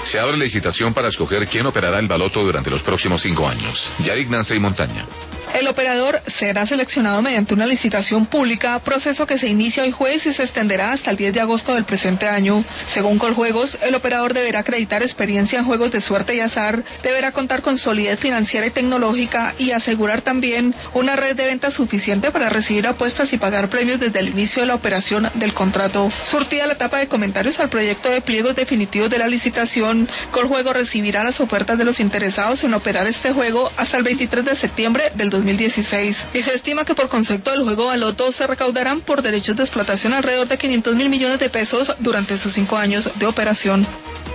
Se abre licitación para escoger quién operará el baloto durante los próximos 5 años. Yarick Nancy Montaña. El operador será seleccionado mediante una licitación pública, proceso que se inicia hoy jueves y se extenderá hasta el 10 de agosto del presente año. Según Coljuegos, el operador deberá acreditar experiencia en juegos de suerte y azar, deberá contar con solidez financiera y tecnológica y asegurar también una red de ventas suficiente para recibir apuestas y pagar premios desde el inicio de la operación del contrato. Surtida la etapa de comentarios al proyecto de pliegos definitivos de la licitación, Coljuegos recibirá las ofertas de los interesados en operar este juego hasta el 23 de septiembre del 2016. Y se estima que por concepto del juego baloto se recaudarán por derechos de explotación alrededor de 500.000 millones de pesos durante sus 5 años de operación.